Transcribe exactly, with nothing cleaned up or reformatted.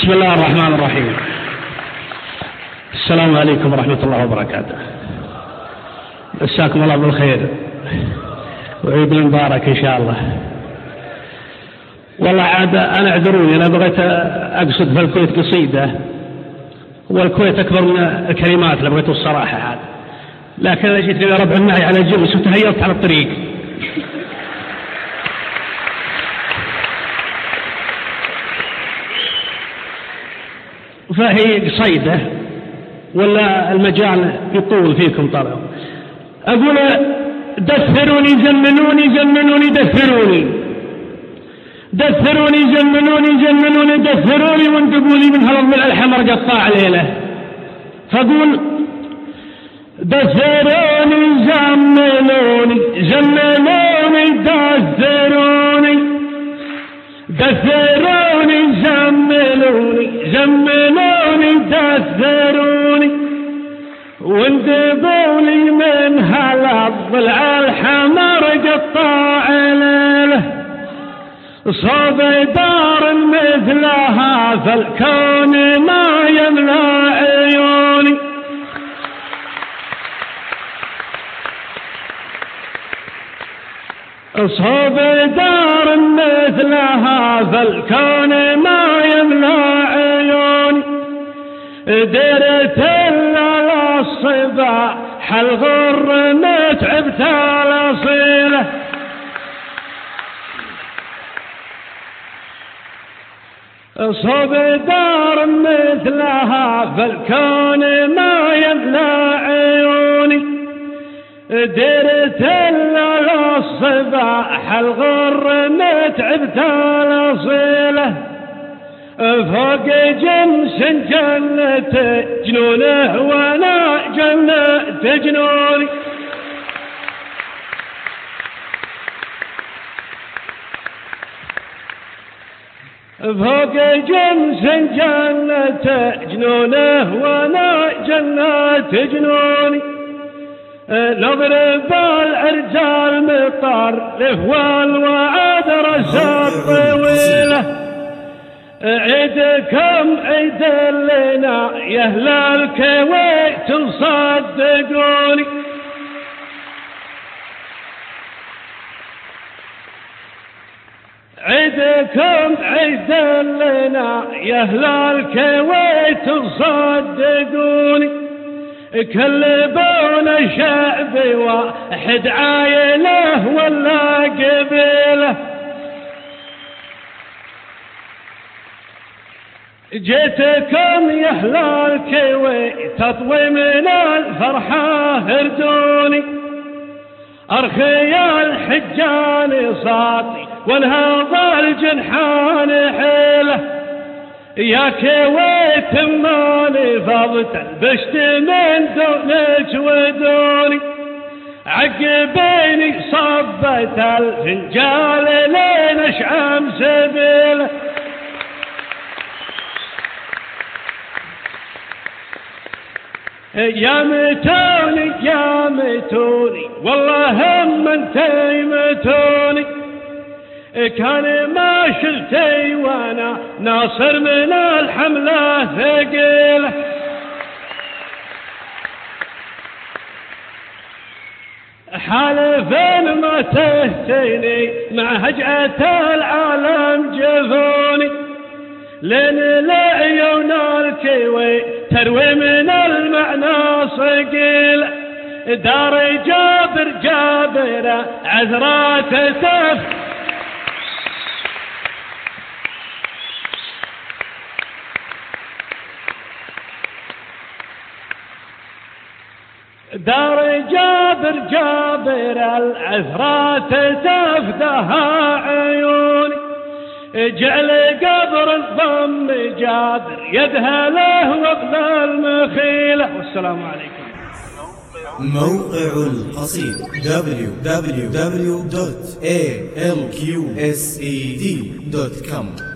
بسم الله الرحمن الرحيم. السلام عليكم ورحمة الله وبركاته. مساكم الله بالخير وعيد مبارك إن شاء الله. والله عاد أنا اعذروني، أنا بغيت أقصد في الكويت قصيدة، والكويت أكبر من الكلمات لبغيت الصراحة عاد، لكن أنا جيت إلى ربع معي على الجلس وتهيرت على الطريق. فهي قصيدة ولا المجال يطول فيكم طلب. أقول دثروني زمنوني زمنوني دثروني دثروني زمنوني زمنوني دثروني وانتقوا لي من هالضلع الحمر قطاع ليلة. فأقول دثروني زمنوني زمنوني دثروني دثروني زمنوني زمنوني دثروني وانتبهوا لي من هالضلع الحمر قطاع ليله. صوب دار مثلها فالكون ما يملأ عيوني. صوب دار مثلها فالكون ما يملأ عيوني. درت إلا الصباح الغر متعبت الأصيلة. صوب دار مثلها فالكون ما يملأ عيوني. درت إلا الصباح الغر متعبت الأصيلة. فوق جنس جنة جنونه وانا جنة جنوني. فوق جنس جنة جنونه وانا جنة جنوني. نضرب الرجال مطر لهوال وعاد رسال طويله. عيدكم عيد لنا يا اهل الكويت تصدقوني. عيدكم عيد لنا يا اهل الكويت تصدقوني. كلبونا شعبي واحد عايله ولا قبيله. جيتكم يا اهل الكويت تطوي من الفرحة هردوني. ارخي الحجان صاطي وانهض الجنحان حيله. يا كويت مالي فضت البشت من دونك ودوني. عقبيني صبت الفنجال لين اشعم سبيله. يا متوني يا متوني والله هم انتي متوني. كان ما شلتي وانا ناصر من الحملة ثقيلة. حالفين ما تهتيني مع هجعة العالم جفوني. لين العيون الكويت تروي من المعنى صقيلة. دار جابر جابر عذرات تف. دار جابر جابر العذرات تفدها عيوني. جعل قبر الضم جابر يدها له وابن المخيلة. والسلام عليكم. موقع القصيد دبليو دبليو دبليو دوت إيه إل كيو إس إي دي دوت كوم